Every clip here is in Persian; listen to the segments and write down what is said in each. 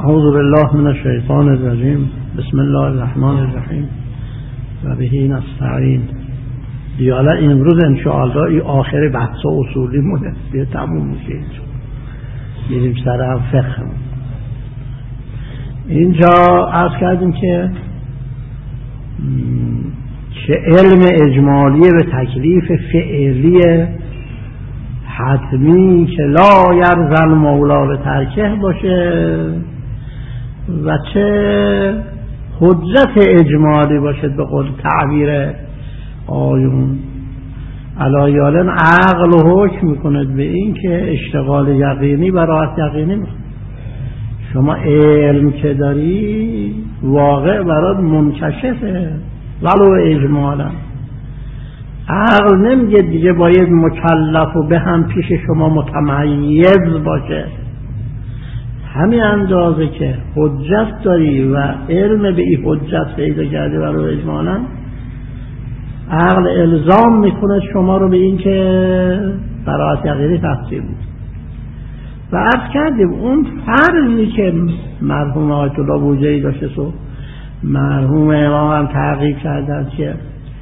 اعوذ بالله من الشیطان الرجیم. بسم الله الرحمن الرحیم و به نستعین. دیالا امروز انشاءالله این آخر بحث اصولی مونه دیگه تموم میشه. میریم سر فقه. اینجا عرض کردیم که چه علم اجمالی به تکلیف فعلی حتمی که لا یرزل مولا به ترکه باشه و چه حجت اجمالی باشد به قول تعبیر آیون علایالن عقل حکم میکند به این که اشتغال یقینی براحت یقینی میکند. شما علم که داری واقع برات منکشفه ولو اجمالا. عقل نمیگه دیگه باید مکلف و به هم پیش شما متمیز باشه. همین اندازه که حجت داری و علم به این حجت پیدا کردی ولو اجمالا، عقل الزام میکنه شما رو به این که براحت یقینی تفسیر بود. و عرض کردیم اون فرضی که مرحوم آیت الله بوجهی داشته مرحوم امام هم تحقیق کردن که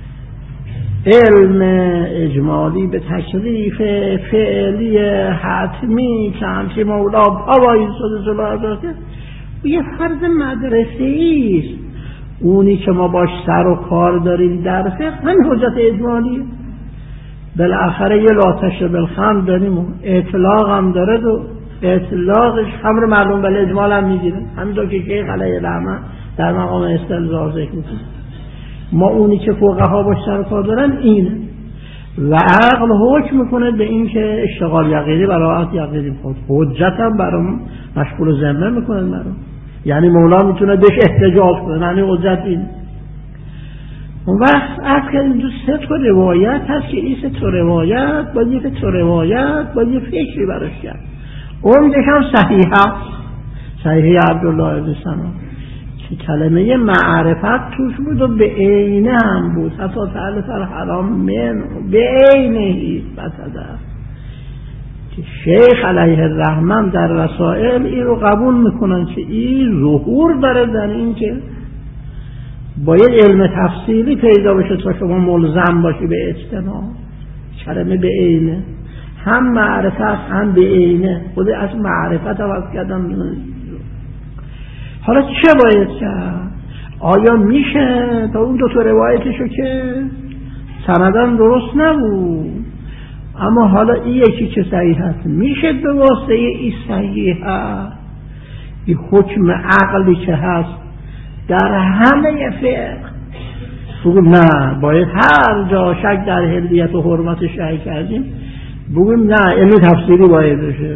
علم اجمالی به تکلیف فعلی حتمی که همچه مولا پاوایی صد صلاح یه فرض مدرسه‌ای است. اونی که ما باش سر و کار داریم در فقه همین حجت اجمالی. بالاخره یه لاتش بالخمر داریم و اطلاق هم داره و اطلاقش خمر معلوم بل اجمال هم میگیره. همینطور که شیخ علیه رحمه در مقام استلزام ذکر میکنه. ما اونی که فقها باش سر و کار دارن اینه و عقل حکم میکنه به این که اشتغال یقینی براحت یقینی خود حجت هم برام مشغول ذمه میکنه برام. یعنی مولا میتونه بهش احتجاج کنه. یعنی حجت این. اون وقت عرض کردیم دو سه تا روایت هست که این سه تا روایت با یک تا روایت با یک فکری براش کرد. اون هم صحیحه، صحیحه عبدالله بن سنان که کلمه معرفت توش بود و به عینه هم بود. حتی تعالی الحرام من به عینه بسده که شیخ علیه الرحمن در رسائل این رو قبول میکنن که این ظهور داره در این که باید علم تفصیلی پیدا بشه تا شما ملزم باشی به اجتناب. کلمه به عینه هم معرفت هم به عینه. خود از معرفت عوض کردم. حالا چه باید کرد؟ آیا میشه تا اون دو تا روایتشو که سندن درست نبود اما حالا این یکی که صحیح هست میشه به واسطه این صحیح هست این حکم عقلی که هست در همه فقه بگیم نه باید هر جا شک در حلیت و حرمت شیء کردیم بگیم نه علم تفسیری باید بشه.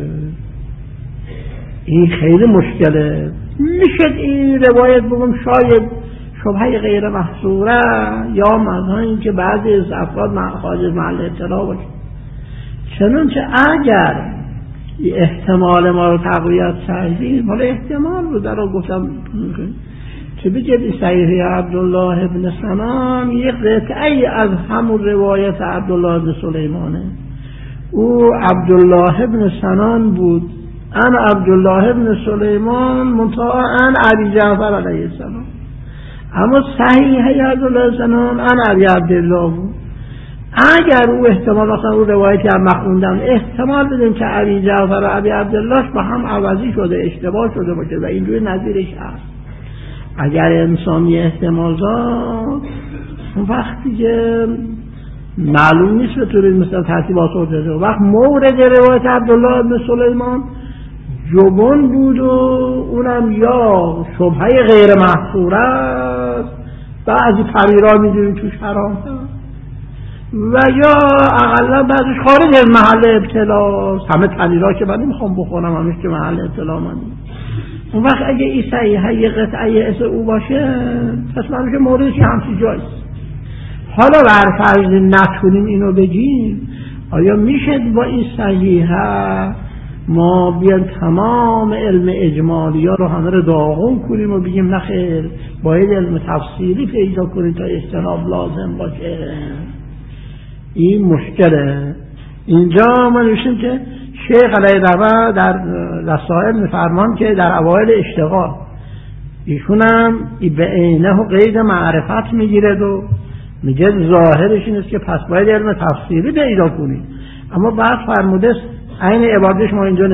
این خیلی مشکله. میشه این روایت بگم شاید شبهه غیر محصوره یا مثلا این که بعضی از افراد خارج محل اطلاع باشه. چنانچه اگر احتمال ما رو تقویت کردیم حالا احتمال رو در رو گفتم که بگید صحیح عبدالله ابن سنان یک قطعی از همون روایت عبدالله ابن سلیمانه. او عبدالله ابن سنان بود انا عبدالله ابن سلیمان منتها ان ابی جعفر علیه السلام. اما صحیح عبدالله ابن سنان ان ابی عبدالله بود. اگر او احتمال اصلا او روایتی هم مخوندن احتمال بدیم که ابی جعفر و ابی عبدالله با هم عوضی شده اشتباه شده باشه و اینجوری نظیرش هست. اگر انسان یه احتمال داد اون وقتی که معلوم نیست به طوری مثل ترتیبات افتاده. وقت مورد روایت عبدالله ابن سلیمان جبن بود و اونم یا شبهه غیر محصور است بعضی پریرا میدونی توش حرام هست و یا اقلا بعضیش خارج از محل ابتلا. همه پریرا که من نمیخوام بخونم همش که محل ابتلا من. اون وقت اگه این صحیحه یه قطعه از او باشه پس من که موردش همچی جایست. حالا برفرض نتونیم اینو بگیم آیا میشه با این صحیحه ما بیان تمام علم اجمالی ها رو همه رو داغون کنیم و بگیم نخیر باید علم تفصیلی پیدا کنیم تا اجتناب لازم باشه؟ این مشکله. اینجا ما نوشتیم که شیخ علیه الرحمه در رسائل میفرمان که در اوایل اشتغال ایشون هم به عینه و قید معرفت میگیرد و میگه ظاهرش این است که پس باید علم تفسیری پیدا کنید، اما بعد فرموده است عین عبادش ما اینجا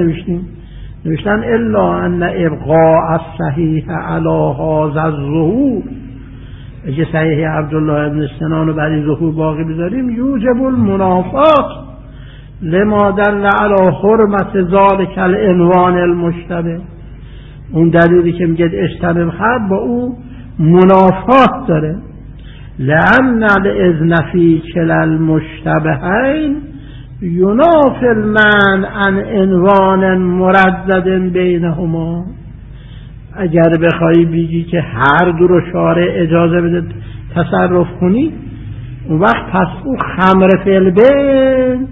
نوشتن الا ان ابقاء الصحیح علی هذا الظهور، اگه صحیح عبدالله ابن سنان رو برای ظهور باقی بذاریم یوجب المنافات لما دل علی حرمت ذلک العنوان المشتبه، اون دلیلی که میگه اجتنب خب با او منافات داره. لأن الاذن فی کلا المشتبهین ینافی المنع عن عنوان مردد بینهما، اگر بخوای بگی که هر دو رو شارع اجازه بده تصرف کنی، اون وقت پس او خمر فی البین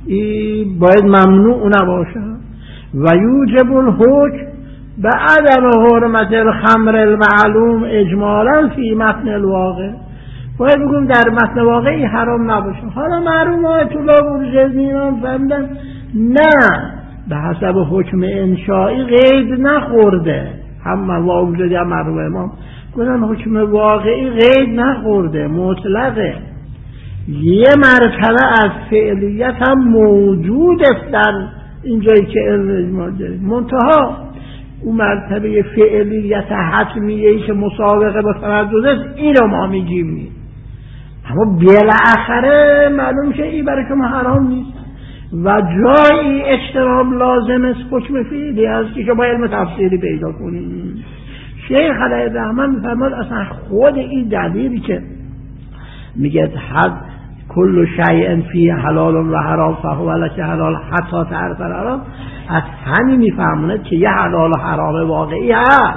باید ممنوع نباشه. و یوجب الحکم به عدم حرمت الخمر المعلوم اجمالا فی متن الواقع، باید بگم در متن واقعی حرام نباشه. حالا معلوم آیت الله بورجزیان فهمیدن نه، به حسب حکم انشائی قید نخورده، هم واجدی هم مرحوم امام گفتن حکم واقعی قید نخورده، مطلقه. یه مرتبه از فعلیت هم موجود است در اینجایی که اجماع داریم، منتها اون مرتبه فعلیت حتمیه‌ای که مسابقه با تردد است این رو ما میگیم نیست، اما بالاخره معلوم که این برای شما حرام نیست و جایی اجتناب لازم است، حکم فعلی است که با علم تفسیری پیدا کنیم. شیخ علیه الرحمه میفرماد اصلا خود این دلیلی که میگه حد کل شیء فیه حلال و حرام فهو لک حلال حتی تعرف الحرام، از همین میفهمونه که یه حلال و حرام واقعی هست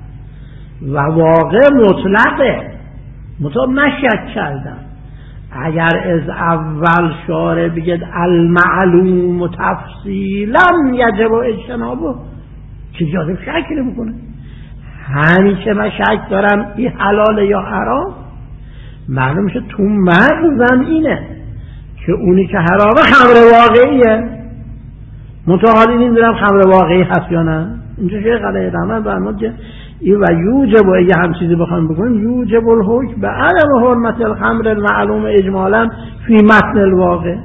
و واقع مطلقه، مطلق نشک کردن. اگر از اول شارع بگید المعلوم تفصیلا یجب اجتنابه، چه جالب شک نمیکنه. همیشه من شک دارم این حلال یا حرام، معلوم میشه تو مغزم اینه که اونی که حرامه خمر واقعیه، متعالی نمیدونم خمر واقعی هست یا نه. اینجا شیخ علیه الرحمه فرمود که این و یوجب، و اگه هم چیزی بخوایم بکنیم یوجب الحکم به عدم حرمت الخمر المعلوم اجمالا فی متن الواقع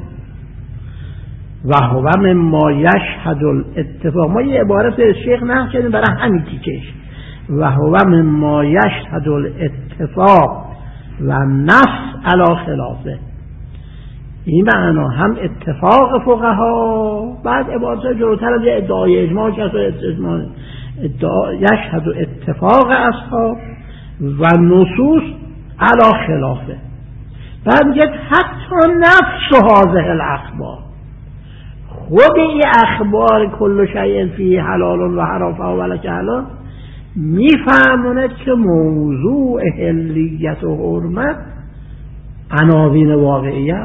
و هو مما یشهد الاتفاق. ما یه عبارت شیخ نقل کردیم برای همین تیکش، و هو مما یشهد الاتفاق و نص علی خلافه، این معنا هم اتفاق فقها، بعد عبارت جلوتر از ادعای اجماع که اجماع یشهد اتفاق اصحاب و نصوص علی خلافه، بعد میگه حتی نفس هذه الاخبار، خود این اخبار کل شیء فیه حلال و حرام فهو لک حلال میفهمونه که موضوع حلیت و حرمت عناوین واقعیه،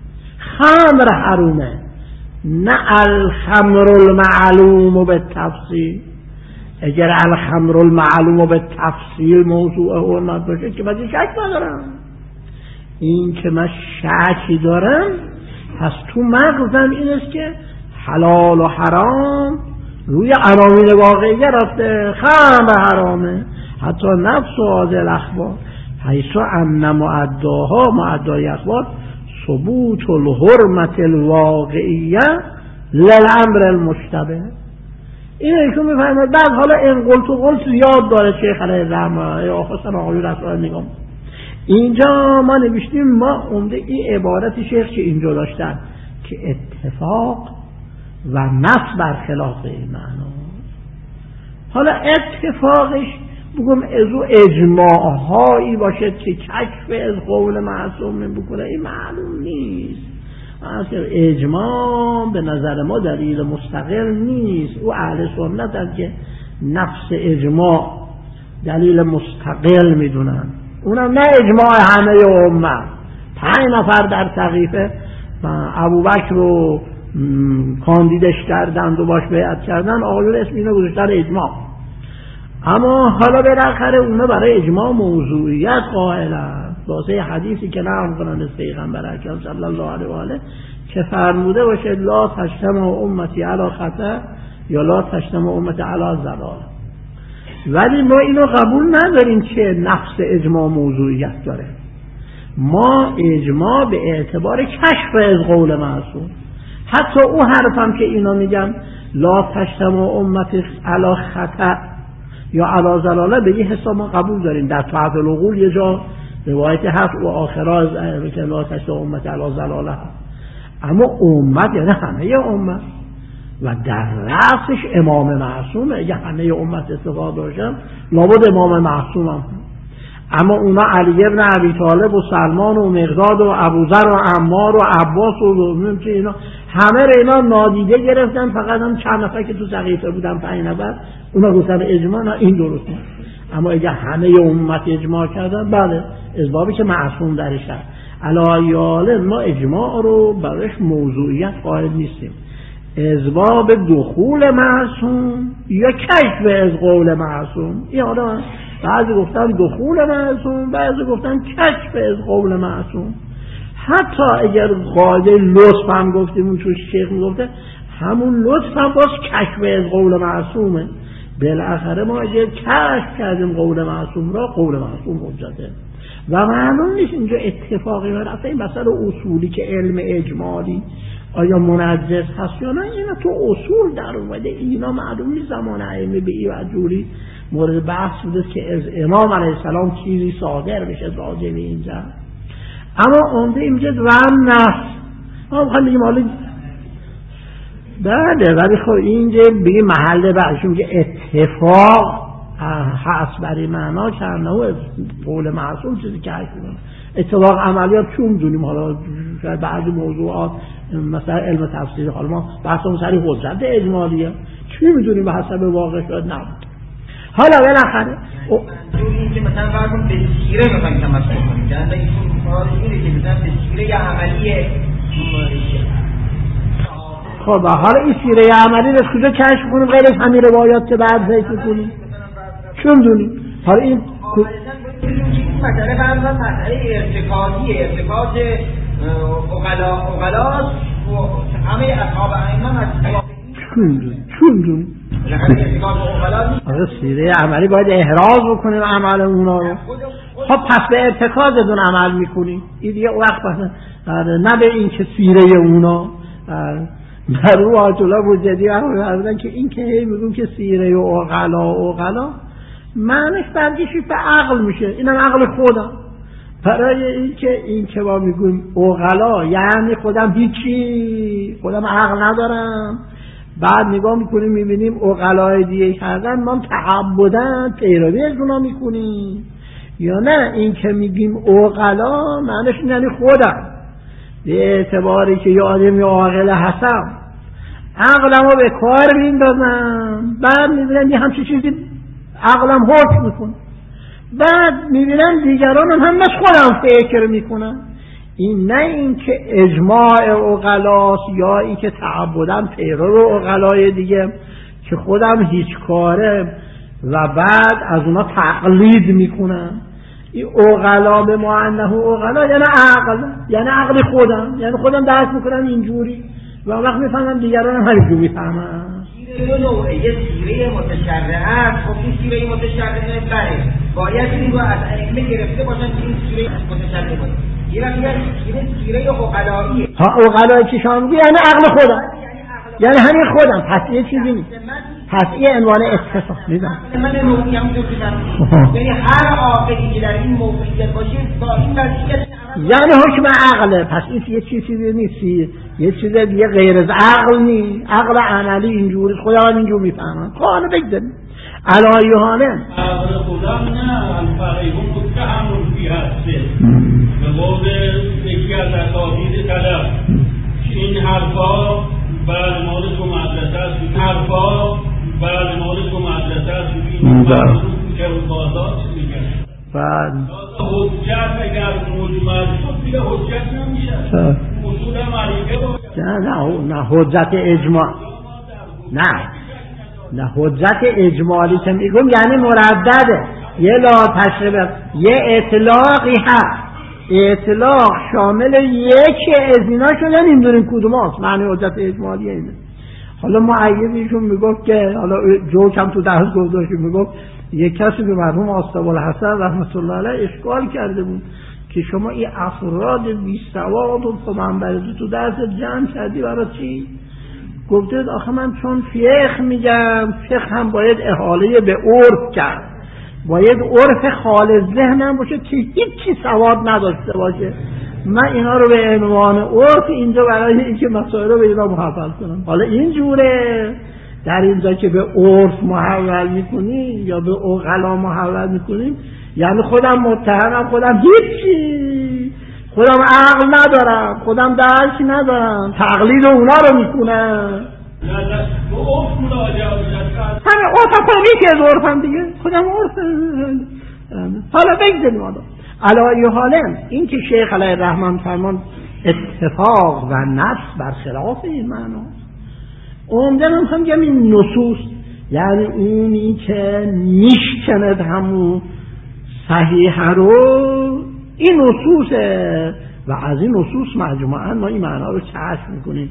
خمر حرومه نه الخمر المعلوم به تفصیل. اگر الخمر المعلوم به تفصیل موضوع حرمت باشه که من شک ندارم، این که من شکی دارم پس تو مغزم این است که حلال و حرام روی عناوین واقعیه رفته، خمر حرامه حتی نفس و هذه الاخبار حیث ان معدای اخبار ثبوت الحرمت الواقعیه للامر المشتبه. این ایشون میفرماید بعد حالا این قلت زیاد داره شیخ علیه الرحمه یا خواستن آقای رسول نگام. اینجا ما نوشتیم ما عمده این عبارت شیخ که اینجا داشتن که اتفاق و نص بر خلاف این معنا. حالا اتفاقش بگم ازو اجماع هایی باشد که کشف از قول معصوم بکنه این معلوم نیست. اجماع به نظر ما دلیل مستقل نیست. او اهل سنت هست که نفس اجماع دلیل مستقل میدونن، اونم نه اجماع همه امت. 5 نفر در سقیفه ابوبکر رو کاندیدش کردند و باش بیعت کردن، آقایون اسم اینو گذاشتن اجماع، اما حالا بالاخره اونا برای اجماع موضوعیت قائلن. واسه حدیثی که نقل کنن از پیغمبر اکرم صلی الله علیه و آله که فرموده باشه لا تجتمع امتی علی خطأ یا لا تجتمع امتی علی ضلال. ولی ما اینو قبول نداریم که نفس اجماع موضوعیت داره. ما اجماع به اعتبار کشف از قول معصوم، حتی او حرفم که اینا میگن لا تجتمع امتی علی خطأ یا علی ضلاله به یه حساب ما قبول داریم. در تحت العقول یه جا روایت هست و آخرها از که لا تجتمع امتی علی ضلاله هست، اما امت یعنی همه امت و در رأسش امام معصومه. اگه همه امت اتفاق داشتن لابد امام معصوم هم. اما اونا علی ابن ابی طالب و سلمان و مقداد و ابوذر و عمار و عباس و اینا همه رو اینا نادیده گرفتن، فقط هم چند نفر که تو سقیفه بودن 5 نفر اونا گفتن اجماع، نه این درست نیست. اما اگه همه امت اجماع کردن بله، اسبابی که معصوم درش هست. علایال ما اجماع رو برایش موضوعیت قائل نیستیم. اسباب دخول معصوم یا کشف از قول معصوم، این آدم بعضی گفتن دخول معصوم، بعضی گفتن کشف از قول معصوم. حتی اگر قاعده لطف هم گفتیم، اون تو شیخ میگفته همون لطف هم باز کشف از قول معصومه. بالاخره ما اگر کشف کردیم قول معصوم را، قول معصوم حجته و معلوم نیست اینجا اتفاقی من اصلا این مسئله اصولی که علم اجمالی آیا منجز هست یا نه، اینا تو اصول در اومده. اینا معلوم نیست زمان ائمه به این وجوری مورد بحث بوده که از امام علیه السلام چیزی صادر بشه راجع به اینجا. اما عمده اینجا وهم نفس ما بخوایم بگیم حالا بله، ولی خب اینجا به محل بعدشون که اتفاق هست برای معنا کرنه و از قول معصوم چیزی که هست اتفاق عملیات چون دونیم. حالا بعضی موضوعات مثلا علم تفسیر، حالا ما بحثمون سری حجت اجمالیه، چی میدونیم به حسب واقع شد نه. حالا بالاخره این که مثلا فرض به سیره میخوایم تمسک کنیم، یعنی این کار اینه که مثلا به سیره یا عملیه. خب حالا این سیره عملی رو کجا کشف کنیم غیر از همین روایات که بعد ذکر کنیم؟ چون دونیم حالا این مسئله فرضاً مسئله ارتکازیه، ارتکاز اغلاست و همه اصحاب ائمه چون دونیم آره سیره عملی باید احراز بکنیم عمل اونا رو. خب پس به ارتکازتون عمل میکنیم، این دیگه وقت نه به این که سیره اونا در رو آیت الله بجدی فرمودن که این که هی میگون که سیره و اغلا معنیش برگشی به عقل میشه، اینم عقل خودم. برای این که ما میگویم اغلا یعنی خودم هیچی، خودم عقل ندارم. بعد نگاه میکنیم میبینیم اغلای دیگه کردن ما تعبدن پیروی از اونا میکنیم، یا نه این که میگیم اغلا معنیش یعنی خودم به اعتباری که یه آدمی عاقل هستم عقلمو به کار میندازم، بعد میبینم یه همچین چیزی عقلم حکم میکنه، بعد میبینم دیگران هم مثل خودم فکر میکنن. این نه این که اجماع اغلاست یا این که تعبدن پیرو اغلای دیگه که خودم هیچ کاره و بعد از اونا تقلید میکنن. این اغلا به معنی اغلا یعنی عقل، یعنی عقل خودم، یعنی خودم درک میکنم اینجوری و وقت میفهمم دیگران هم همینجور میفهمن. دو نوعه، یه سیره متشرعه است. خب این سیره متشرعه بله باید این رو از ائمه گرفته باشن که این سیره متشرعه باشه. یه وقتی سیره اغلاییه، اغلایی که شما میگی یعنی عقل خودم، یعنی همین خودم، پس یه چیزی نیست، پس این عنوان اتصاف میدم. من نوعی هم تو دیدم، یعنی هر عاقلی که در این موقعیت باشه با این وضعیت یعنی حکم عقله. پس این یه چیزی نیست، یه چیز دیگه غیر از عقل نیست. عقل عملی اینجوری خدا هم اینجور میفهمن. خواهانه بگذاریم علایهانه عقل خودم نه الفقیهون متهمون فی هسته به قول یکی از اساتید طلب این حرفا بله مال تو مدرسه است، این حرفا بله مال تو مدرسه است، این مردم که رو بازار چی میگن بعد حجت اگر مجمل شد دیگه حجت نمیشه، اصول مریضه باید نه حجت اجماع نه حجت اجمالی که میگم یعنی مردده، یه لا تشریب یه اطلاقی هست اطلاق شامل یکی از اینا شده، نمیدونیم کدوم هست. معنی حجت اجمالی اینه. حالا معیدیشون میگفت که حالا جوک هم تو درس گذاشت، میگفت یک کسی به مرحوم آستاب‌الحسن رحمت الله علیه اشکال کرده بود که شما این افراد بی سواد و پابرزی تو درس جمع کردی برای چی؟ گفته آخه من چون فقه میگم، فقه هم باید احاله به عرف کرد، باید عرف خالص ذهنم باشه که هیچی سواد نداشته باشه. من اینا رو به عنوان عرف اینجا برای اینکه مسائل رو به اینا محول کنم. حالا اینجوره در اینجا که به عرف محول میکنی یا به عقلا محول میکنیم، یعنی خودم متهمم، خودم هیچی، خودم عقل ندارم، خودم درک ندارم، تقلید اونا رو میکنم. همه عرفم خودم یکی از عرفم دیگه، خودم عرفم. حالا بگذاریم آدم علایه حالم این که شیخ علیه الرحمن فرمان اتفاق و نفس برخلاف این معنا. عمدن هم میگم این نصوص، یعنی اونی که میشکند همون صحیح رو، این نصوصه و از این نصوص مجموعاً ما این معنا رو کشف میکنیم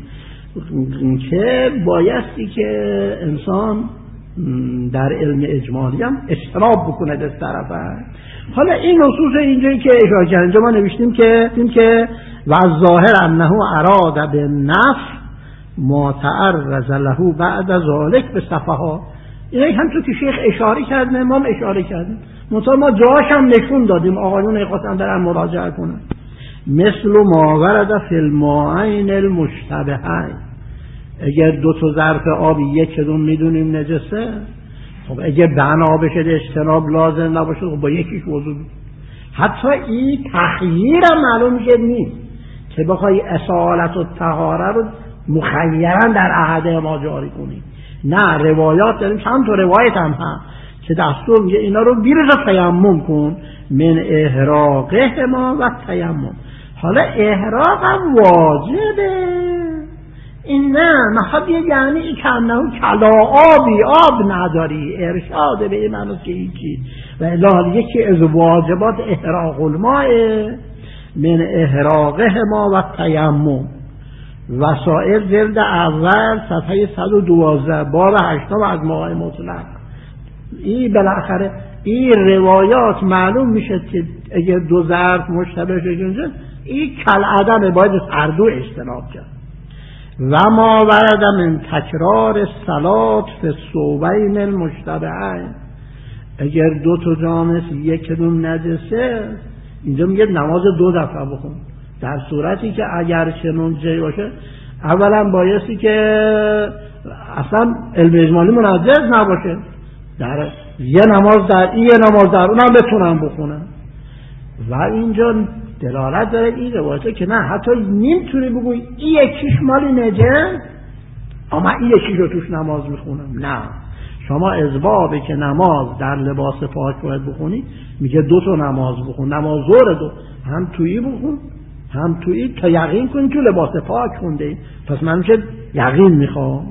که بایستی که انسان در علم اجمالی هم اجتناب بکنه از طرفه. حالا این نصوص اینجایی که اشاره کردیم، اینجا ما نوشتیم که و ظاهر انه اراد بالنفس ما تعرض له بعد ذلك به صفحات. اینایی همونطور که شیخ اشاره کردن ما هم اشاره کردیم، مثلا ما جاش هم نشون دادیم، آقایون خواستن برن مراجعه کنن. مثل ما ورد فی الماءین المشتبهین، اگر دو تا ظرف آبی یک کدوم میدونیم نجسه، خب اگه بنا بشه اجتناب لازم نباشه، خب با یکیش وضو. حتی این تخییر هم معلوم میشه نیست که بخوای اصالت و طهاره رو مخیرا در عهد ما جاری کنیم. نه، روایات داریم، چند تا روایت هم هست که دستور میگه اینا رو بیرز تیمم کن، من احراقه ما و تیمم. حالا احراق هم واجبه، این نه مخواد یعنی این کنه کلا آبی آب نداری، ارشاد به این معنی که هیچی. و الا یکی از واجبات احراق الماء من احراقه ما و تیمم. وسائل جلد اول صفحه 112 باب 8 از ماء مطلق. این بالاخره این روایات معلوم میشه که اگر دو ظرف مشتبه شده، این کل عدم باید هر دو اجتناب کرد. و ما ورد من تکرار صلات فی الثوبین المشتبهین، اگر دو تا جامعه یک کدوم نجسه، اینجا میگه نماز دو دفعه بخون، در صورتی که اگر چنون جایی باشه اولا بایستی که اصلا علم اجمالی منجز نباشه، در یه نماز در این، یه نماز در اونم بتونم بخونم. و اینجا دلالت داره این روایته که نه، حتی نمیتونی بگوی این یکیش مالی نجس اما این یکیش رو توش نماز میخونم. نه، شما از بابی که نماز در لباس پاک باید بخونی، میگه دو تا نماز بخون، نماز ظهر دو، هم تویی بخون هم تویی، تا یقین کنی تو لباس پاک خونده. پس من میشه یقین میخوام.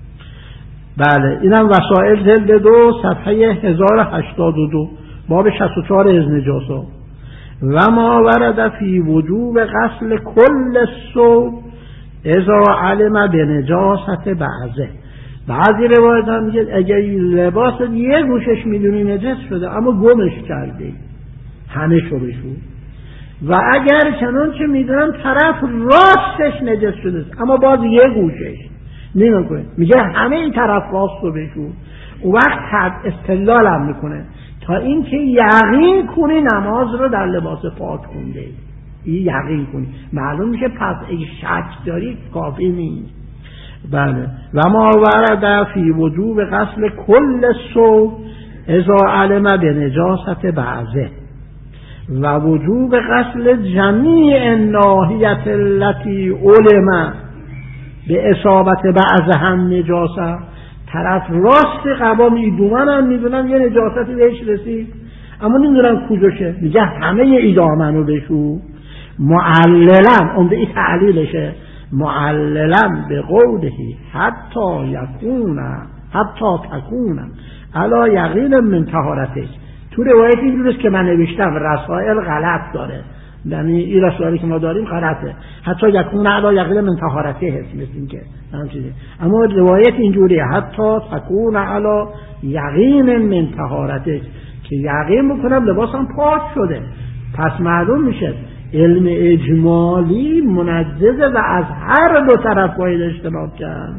بله، اینم وسائل جلد 2 صفحه 1082 باب 64 از نجاسا. و ما ورد فی وجوب غسل کل الثوب اذا علم بنجاست بعضه. بعضی روایت هم میگه اگر لباس یه گوشش میدونی نجس شده اما گمش کرده، همه شو بشو. و اگر چنانچه میدونم طرف راستش نجس شده اما باز یه گوشش نمیکنه، میگه همه این طرف راست رو بشو. اون وقت استدلال هم میکنه تا اینکه یقین کنی نماز رو در لباس پاک خونده، این یقین کنی. معلوم میشه پس اگه شک داری کافی نیست. بله، و ما ورد فی وجوب غسل کل الثوب اذا علم بنجاست بعضه و وجوب غسل جمیع الناحیة التي علم به اصابت بعض هم نجاسه. طرف راست قبا میدونن، هم میدونن یه نجاستی بهش رسید اما نمیدونن کجاشه، میگه همه ایدامنو بشو. معللا اونده این تعلیلشه، معللا به قولهی حتی تکون علا یقین من طهارتش. تو روایت اینجورست که من نوشتم، رسائل غلط داره، یعنی این رسولی که ما داریم غلطه. حتی یکون علی یقین من طهارته هست مثل این که اما روایت اینجوریه حتی تکون علی یقین من طهارته که یقین بکنم لباسم پاک شده. پس معلوم میشه علم اجمالی منجزه و از هر دو طرف باید اجتناب کرد.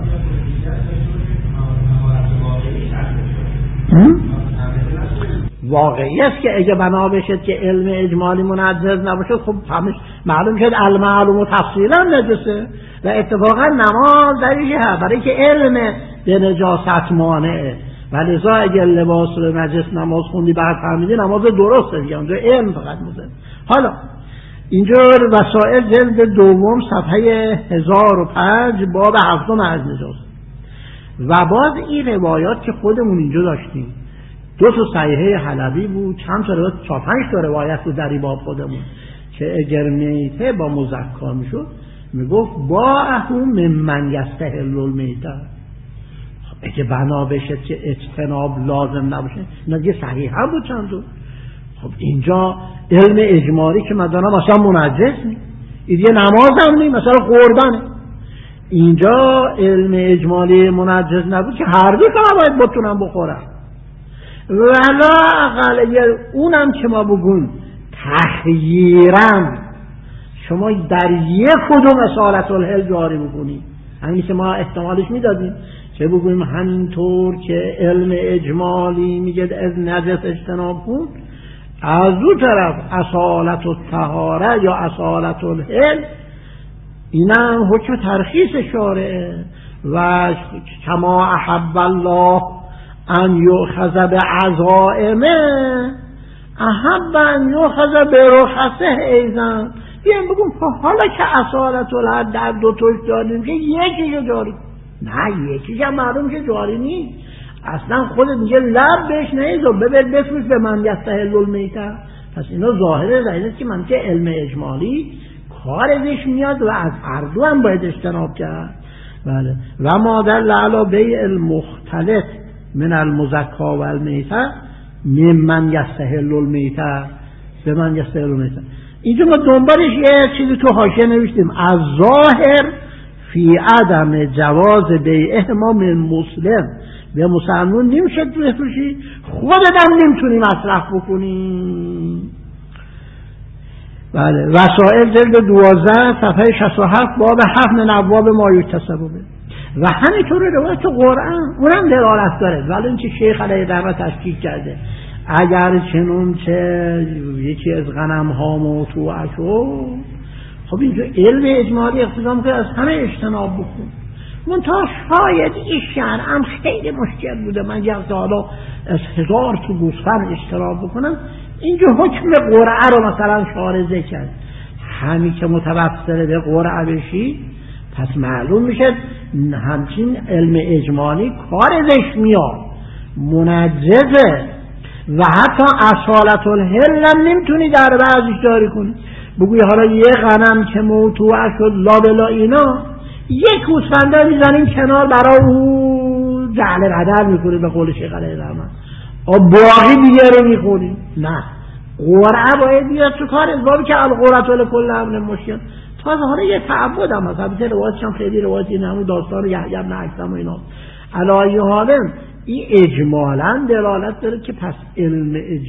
واقعی است که اگه بنا بشد که علم اجمالی منجز نباشه خب همش معلوم شد المعلوم تفصیلا نجسه و اتفاقا نماز دریجه هست برای که علم به نجاست مانعه و لذا اگه لباس رو نجس نماز خوندی بعد فهمیدی نماز درسته دیگه اونجا علم فقط موزه. حالا اینجا وسائل جلد دوم صفحه 1005 باب 7 از نجاست و باز این روایات که خودمون اینجا داشتیم 2 صحیحه حلبی بود، چند تا روایت 4-5 تا روایت بود در این باب خودمون که اگر میته با مزکا میشد میگفت با اهو ممن یستحل المیته. اگه بنا بشه که اجتناب لازم نباشه اینا دیگه صحیح هم بود چند تا. خب اینجا علم اجمالی که من دارم مثلا منجس نی این دیگه نماز هم نی مثلا قربانه. اینجا علم اجمالی منجس نبود که هر دو باید بتونم بخورم ولا اقل اگر اونم که ما بگون تخییرم شما در یک کدوم اصالت الحل جاری بکنید همین که ما احتمالش میدادیم که بگویم همینطور که علم اجمالی میگه از نجس اجتناب کن از دو طرف اصالت الطهاره یا اصالت الحل اینم حکم ترخیص شارعه و کما احب الله ان یؤخذ بعزائمه احب ان یؤخذ برخصه ایضا. بیایم بگم حالا که اصالت الحل در دو توش داریم که یکیشو جاری نه یکیش هم معلوم که جاری نیست اصلا خودت میگه لب بهش نیزو ببر بفروش به من یستحل المیته. پس اینا ظاهره است که من که علم اجمالی کارش میاد و از هر دو هم باید اجتناب کرد. بله و ما دل علی بیع المختلط من المزکا و المیته ممن یستحل المیته به من یستحل المیته. اینجا ما دنبالش یه چیزی تو حاشیه نوشتیم از ظاهر فی عدم جواز بیعه ما من مسلم به مسلمون نمیشه بفروشی خودت هم نمیتونی مصرف بکنی. بله وسائل جلد 12 صفحه 67 باب 7 من ابواب ما یکتسب به و همینطور روایت قرآن اونم دلالت داره ولی این که شیخ علیه رحمت تشکیک کرده اگر چنون چه یکی از غنم ها موتوعه شد خب اینجا علم اجمالی اقتضا میکنه از همه اجتناب بکن. منتها شاید این شرعم خیلی مشکل بوده من یک حالا از 1000 تا گوسفند اجتناب بکنم اینجا حکم قرعه رو مثلا شارزه کرد همین که متوسل به قرعه بشی پس معلوم میشه همچین علم اجمالی کارش میاد منجزه و حتی اصالت الحل هم نمیتونی در بعضش داری کنی بگوی حالا یه غنم که موتوعه شد لابلا اینا یک گوسفنده میزنیم کنار برای او جعل بدر میکنیم به قول شیخ علیه رحمت باقی دیگه رو میخوریم نه قرعه باید بیاد تو کار ازبابی که القرعه لکل امر مشکل تازه حالا یه تعبد هم هست البته روایتش هم خیلی روایتی نمون داستان یحیی بن اکثم و اینا علایه حالم این اجمالا دلالت داره که پس علم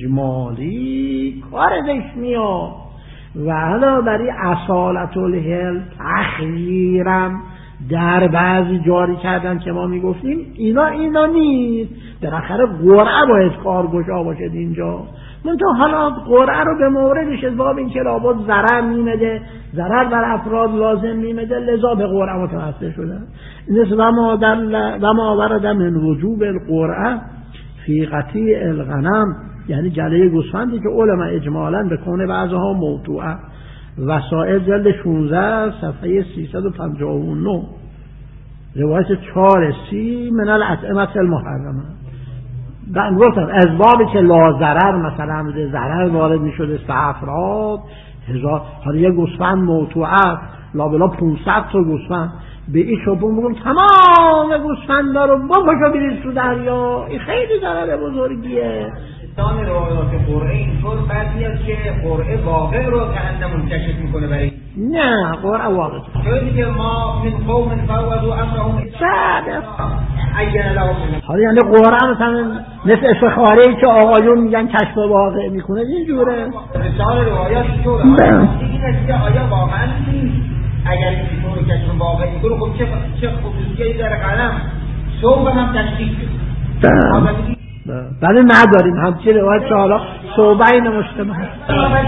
اجمالی کارش میاد و علاوه بر اصالت الحل تخییرم در بعضی جاری کردن که ما میگفتیم اینا نیست بالاخره قرعه باید کارگشا باشد اینجا منتها حالا قرعه رو به موردش از باب این که لابد ضرر میمده ضرر بر افراد لازم میمده لذا به قرعه متوسل شده. این و ما ورد من وجوب القرعه فی قطیع الغنم یعنی جله گوسفندی که علما اجمالا به کونه بعضها موضوعه وسائل جلد 16 صفحه 359 روایت 4 من الاطعمه المحرمه من گفتم از بابی که لا ضرر مثلا ضرر وارد میشده به افراد حالا یه گوسفند موضوعه لابلا 500 تا گوسفند، به این شپون بگم تمام گوسفندا رو بکشو بریز تو دریا، این خیلی ضرر بزرگیه. دان روایات قرعه اینطور بد میاد که قرعه واقع رو که منتشر میکنه برای نه قرعه واقع چون دیگه ما من قوم فوضوا امرهم اگر لهم. حالا یعنی قرعه مثلا مثل استخاره‌ای که آقایون میگن کشف واقع میکنه اینجوره. رسال روایات اینطوره. این آیا واقعا نیست؟ اگر اینطور کشف واقع میکنه خب چه خصوصیتی داره قلم صوب هم تشکیل شد. بله نداریم همچی روایت که حالا صوبه این مجتمع هست.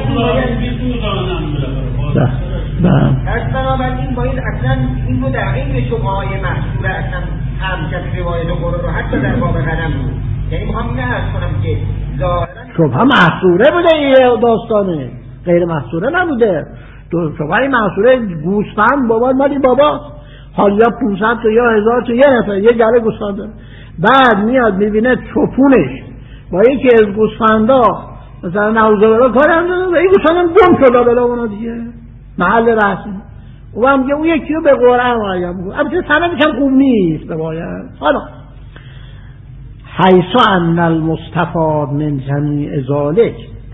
پس بنابراین باید اصلا این رو در غیر شبهه‌های محصوره اصلا همچنین روایت قرآن رو حتی در باب قدم بود. یعنی میخوام اینه عرض کنم که شبهه محصوره بوده این داستانه، غیر محصوره نبوده. شبهه محصوره گوسفند بابا مالی بابا حالا یا 500 تا یا 1000 تا یه نفر یه گله گوسفند داره، بعد میاد میبینه چپونش با یکی از گوسفندا مثلا نوزادارا کار هم و این گوسفندم گم شده بلا اونا دیگه محل رسمی او هم میگه اون یکی رو به قرعه معین میکنه. البته سندش هم خوب نیست باید. حالا حیث ان المستفاد من جمیع ذلک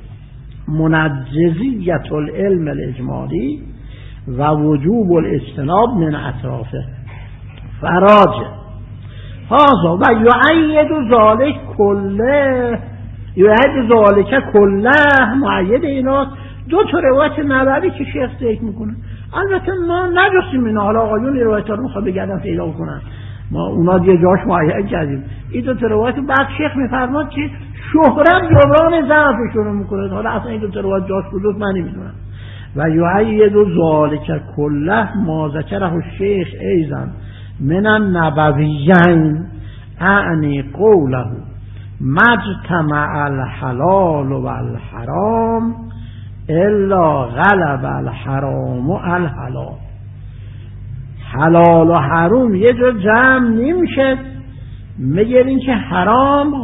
منجزیت العلم الاجمالی و وجوب الاجتناب من اطرافه فراجه هذا و یعید ذالک کله، یعید ذالک کله معید اینا دو تا روایت نبوی که شیخ ذکر میکنه. البته ما نجستیم اینا، حالا آقایون این روایت ها رو میخواد بگردن پیدا کنن، ما اونا دیگه جاش معین کردیم. این دو تا روایت بعد شیخ میفرماد که شهرت جبران ضعفشون رو میکنه. حالا اصلا این دو تا روایت جاش کجاست من نمیدونم. و یعید ذالک کله ما ذکره الشیخ ایضا من النبویین اعنی قوله مجتمع الحلال و الحرام الا غلب الحرام و الحلال. حلال و حرام یه جا جمع نمیشه مگر این که حرام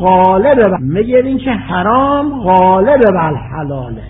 غالب بر الحلاله.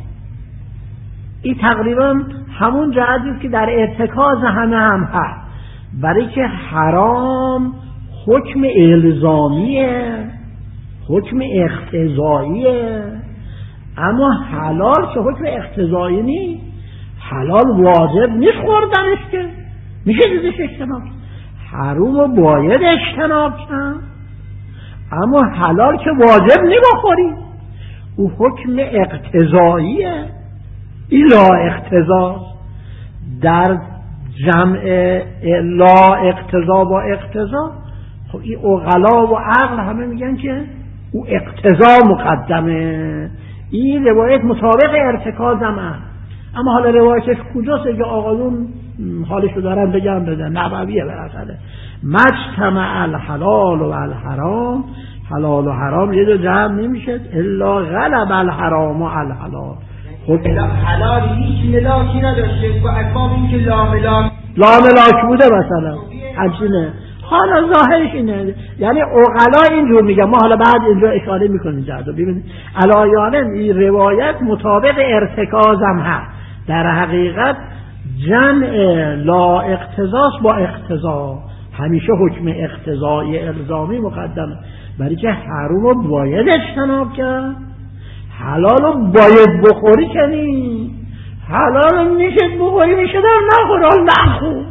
این تقریبا همون جهتی که در ارتکاز همه هم هست، برای که حرام حکم الزامیه، حکم اقتضاییه، اما حلال که حکم اقتضایی نیست. حلال واجب نیست خوردنش که میشه دیدش اجتناب، حرام رو باید اجتناب کن، اما حلال که واجب نمیخوری او حکم اقتضاییه. این لا اقتضا در جمع لا اقتضا با اقتضا. خب این عقلا و عقل همه میگن که او اقتضا مقدمه، این روایت مطابق ارتکاز هم هست. اما حالا روایتش کجاست که آقایون حالشو دارن بگن بدن نبویه برسله مجتمع الحلال و الحرام، حلال و حرام یه جا جمع نمیشه الا غلب الحرام و الحلال. خود حلال هیچ ملاکی نداشته با اکباب این که لاملاک بوده مثلا همچینه. حالا ظاهرش اینه، یعنی عقلا اینجور میگن. ما حالا بعد اینجا اشاره میکنیم جدا ببینید علایانه این روایت مطابق ارتکازم هست. در حقیقت جمع لا اقتضاس با اقتضا، همیشه حکم اقتضای الزامی مقدمه، برای که حرام رو باید اجتناب کرد، حلال رو باید بخوری کنی، حلال رو میشه بخوری میشه در نخور حال نخور.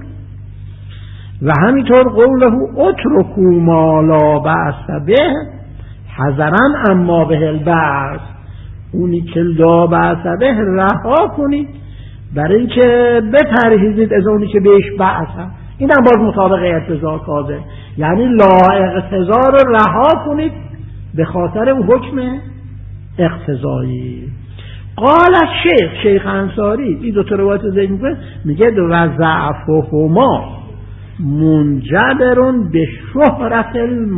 و همینطور قوله اترکو ما لا بأس به حذرا اما به البعث، اونی که لا بأس به رها کنید برای اینکه بپرهیزید از اونی که بهش بأس هست. این هم باز مطابق اقتضا کاذب، یعنی لا اقتضا رو رها کنید به خاطر حکم اقتضایی. قال شیخ انصاری این دو تا روایت رو ذکر میکنه، میگه و ضعفهما منجبرون به شهرت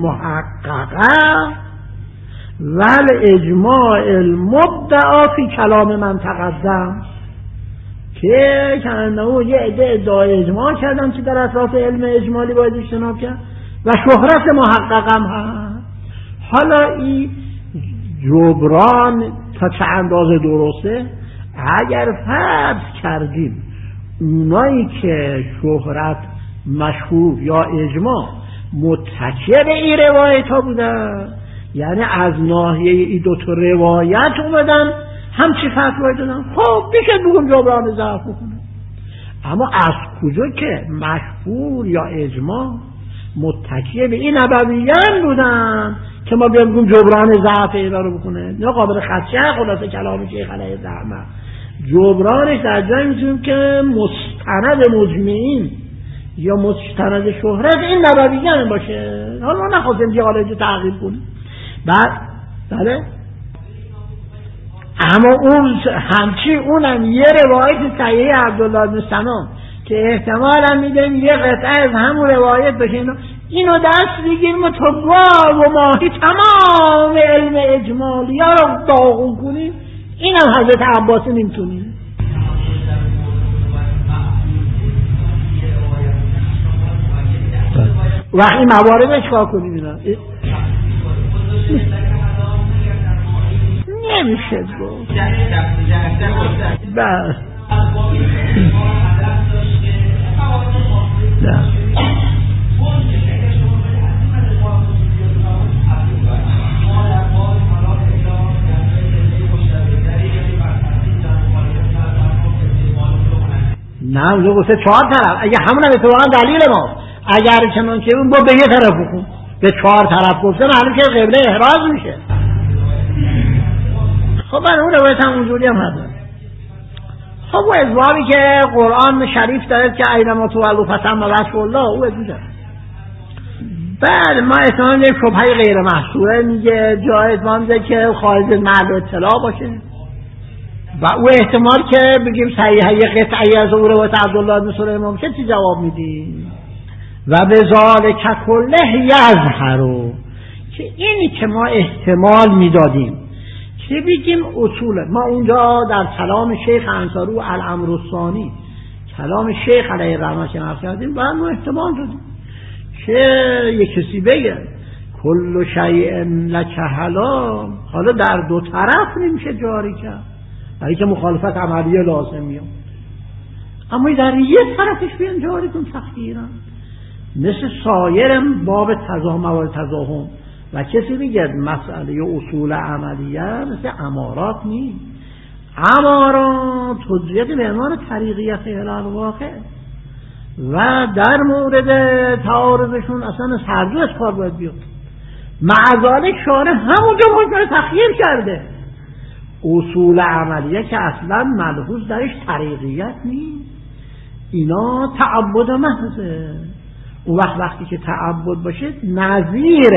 المحققه و اجماع المبدعا فی کلام من تقدم، که کنه یه عده ادعای اجماع کردن که در اطراف علم اجمالی باید اجتناب کرد و شهرت محققم هست. حالا این جبران تا چه اندازه درسته؟ اگر فرض کردیم اونایی که شهرت، مشهور یا اجماع متکی به این روایت ها بودن، یعنی از ناحیه این دو تا روایت اومدن همچی فتوایی دادن، خب میشه بگم جبران ضعف بکنه. اما از کجا که مشهور یا اجماع متکی به این نبویان بودن که ما بگیم جبران ضعف اینا رو بکنه؟ نه قابل خدشه. خلاصه کلام شیخ علیه الرحمه جبرانش در جایی میتونیم که مستند مجمعین یا مستند شهرت این نبویان باشه. حالا ما نخواستیم که حالا اینجا تغییر کنیم. بله اما اون همچی اونم یه روایت صحیح عبدالله بن سلام که احتمالا میدیم یه قطعه از همون روایت باشه، اینو دست بگیریم و تو گاو و ماهی تمام علم اجمالی ها رو داغون کنیم، اینم حضرت عباس نمیتونیم. و این مواردش کار کنیم اینا نمیشه گفت. بله نه اونجا گفته 4 طرف، اگه همون هم اتفاقا دلیل ما اگر چنان که اون با به یه طرف بکن به 4 طرف گفته معلوم که قبله احراز میشه. خب من اون روایت هم اونجوری هم هست. خب و ازوابی که قرآن شریف داره که اینما تولوا فثم وجه الله، او ازوجه. بعد ما احتمال یک شبهه غیر محصوره میگه جایز ما میگه که خارج محل اطلاع باشه و او احتمال که بگیم صحیحه یک قطعی از او روایت عبدالله بن سلیمان که چی جواب میدیم؟ و به ذالک کله یظهر، که اینی که ما احتمال میدادیم که بگیم اصولا ما اونجا در کلام شیخ انصاری الامر الثانی کلام شیخ علیه الرحمه که نقل کردیم بعد ما احتمال دادیم که یک کسی بگه کل شیء لک حلال، حالا در دو طرف نمیشه جاری کرد برای که مخالفت عملیه لازم میاد، اما در یک طرفش بیان جاری کن تخییرا مثل سایر باب موارد تزاحم. و کسی میگه مسئله اصول عملیه مثل امارات نیست، امارات حجیت به عنوان طریقیت الواقع و در مورد تعارضشون اصلا هر دو از کار باید بیاد. معذالک شارع همونجا حکم تخییر کرده. اصول عملیه که اصلا ملحوظ درش طریقیت نیست، اینا تعبد محضه. اون وقتی که تعبد باشه نظیر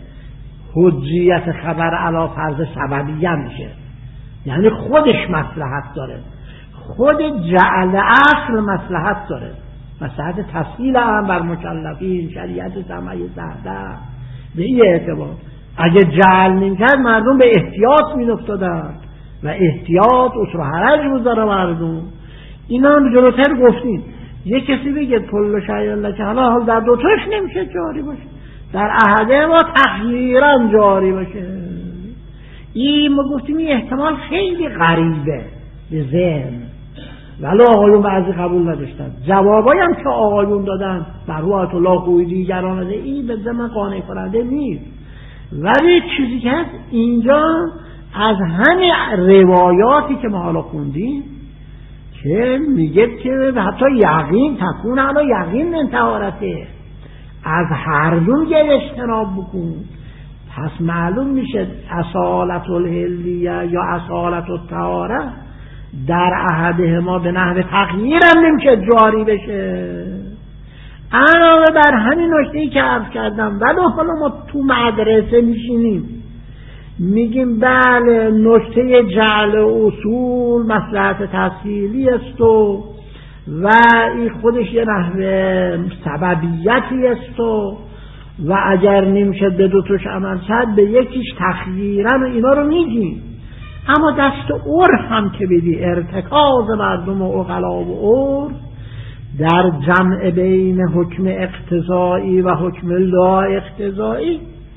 حجیت خبر علی فرض سببیه میشه، یعنی خودش مصلحت داره، خود جعل اصل مصلحت داره، مصلحت تفصیل هم بر مکلفین شریعت سمعی زهده. به این اعتبار اگه جعل نمیکرد مردم به احتیاط میافتادن و احتیاط اصر حرج بذاره مردم. اینا هم جلوتر گفتیم یک کسی بگه کل شیء لک حلال در دوتاش نمیشه جاری باشه، در احده ما تغییرا جاری باشه. این ما گفتیم این احتمال خیلی غریبه به ذهن، ولی آقایون بعضی قبول نداشتن. جوابایی هم که آقایون دادن بر الله خوی دیگران ده این به ذهن قانع کننده نیست، ولی چیزی که هست اینجا از همین روایاتی که ما حالا خوندیم که میگه که حتی یقین تکون علی یقین من طهارته، از هر دو یه اجتناب بکن، پس معلوم میشه اصالت الحلیه یا اصالت الطهاره در احده ما به نحو تغییر هم نمیشه جاری بشه. علاوه بر همین نکته‌ای که عرض کردم، ولی حالا ما تو مدرسه میشینیم میگیم بله نکته جعل اصول مصلحت تفصیلی است و این خودش یه نحو سببیتی است و اگر نمیشه به دو توش عمل کرد به یکیش تخییرن و اینا رو میگیم، اما دست عرف هم که بدی ارتکاز مردم و عقلا و عرف در جمع بین حکم اقتضایی و حکم لا اقتضایی،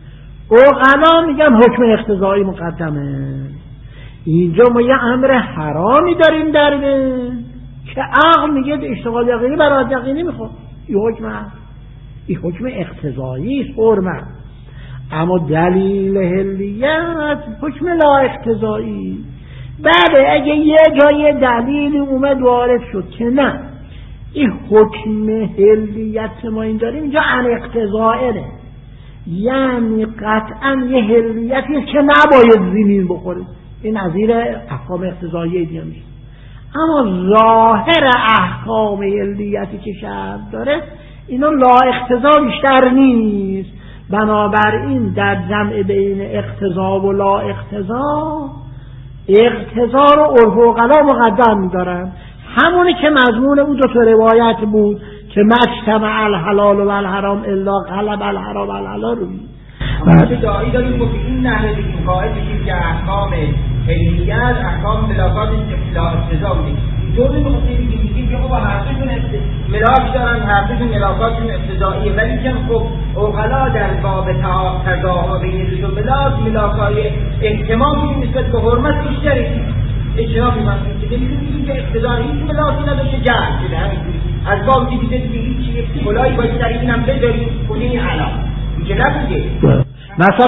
عقلا میگن حکم اقتضایی مقدمه. اینجا ما یه امر حرامی داریم در که عقل میگه اشتغال یقینی برای یقینی میخواد. این حکم اقتضایی است حرمت. اما دلیل حلیت حکم لا اقتضایی. بله اگه یه جای دلیل اومد وارد شد که نه این حکم حلیت ما این داریم اینجا عن اقتضائه، یعنی قطعا یه حلیتی که نباید زمین بخوره، این نظیر احکام اقتضاییه دیگه میشه. اما ظاهر احکام حلیتی که شرع داره اینا لا اقتضا بیشتر نیست. بنابراین در جمع بین اقتضا و لا اقتضا، اقتضا رو عرف و عقلا مقدم می‌دارن، همونی که مضمون اون دو تا روایت بود که مجتمع الحلال و الحرام الا غلب الحرام الحلال رو چه دایی داریم که این نحوه بگیم قائل بشیم که احکام حلیت احکام ملاکات لا اقتضا بودیم. جوری نقطه‌ای که میگیم که خب هرچشون ملاک دارن، هرچشون ملاکاتشون اقتضاییه، ولی که خب عقلا در باب تضاها بین دو ملاکای احتمالی نسبت به حرمت بیشتری اجتناب می‌کنیم که میگیم که اقتضایی ملاکی نداشته جهل شده همینجوری از باب دیگه هیچ کلایی باید در اینم بذاریم کنی علا میگه نبوده. مثلا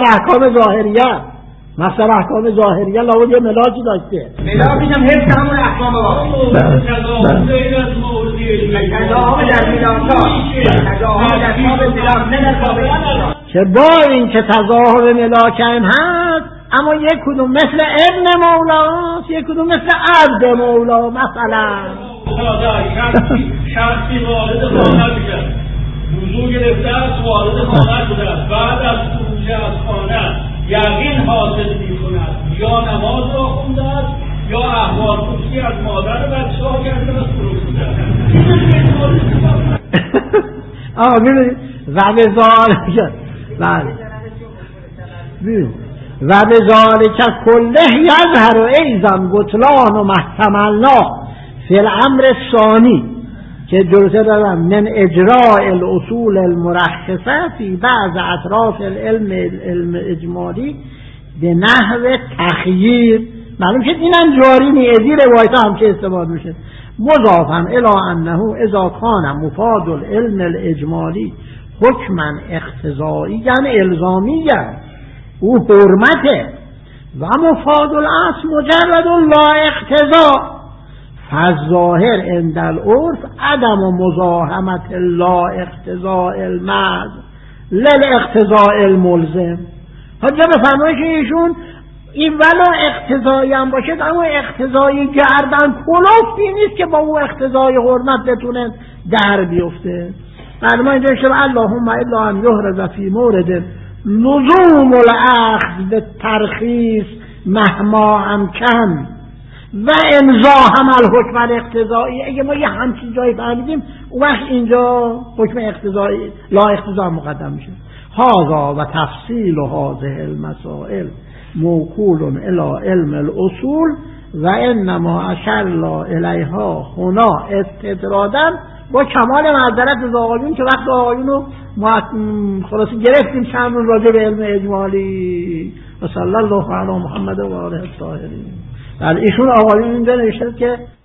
احکام ظاهریه لابد یه ملاکی داشته، ملاکش هم حفظ همون احکام واقعی تضاهم در ملاکات تضاهم در باب ملاک نه در باب که با این که تضاهم ملاکم هست اما یک کدوم مثل ابن مولاست، یک کدوم مثل عبد مولا. مثلا شخصی وارد خانه بشه، وضو گرفته است وارد خانه شده است، بعد از خروج از خانه یقین حاصل می‌کند یا نماز را خونده است یا احوال پرسی از مادر بچه‌ها کرده است فروخته است. ببینید و به ذالک و به ذالک کله یظهر ایضا بطلان و محتملنا فی الامر الثانی که جلوتر دارم من اجراء الاصول المرخصه فی بعض اطراف العلم اجمالی به نحو تخییر. معلوم شد اینم جاری نیزی روایت هم که استفاده میشه مضافا الی انه اذا کان مفاد العلم الاجمالی حکما اقتضایی یعنی الزامی او حرمته و مفاد الاصل مجرد لا اقتضا فالظاهر عند العرف عدم مزاحمت لا اقتضاء المحض للاقتضاء الملزم. حالا بفرمایید که ایشون این ولا اقتضایی هم باشد اما اقتضایی گردن کلوفتی نیست که با اون اقتضای حرمت بتونه در بیفته. بعد ما اینجا شد اللهم الا ان یحرز فی مورد لزوم الاخذ به ترخیص مهما امکن و امضا هم الحکم الاقتضایی. اگه ما یه همچین جایی فهمیدیم اون وقت اینجا حکم اقتضایی لا اقتضا مقدم میشه. هذا و تفصیل هذه المسائل موکول الی علم الاصول و انما اشرنا الیها هنا استطرادا با کمال معذرت از آقایون که وقت آقایون رو خلاصی گرفتیم چند روز راجع به علم اجمالی. و صلی الله علی محمد و آله الطاهرین. ایشون آقایون اینجا نوشته که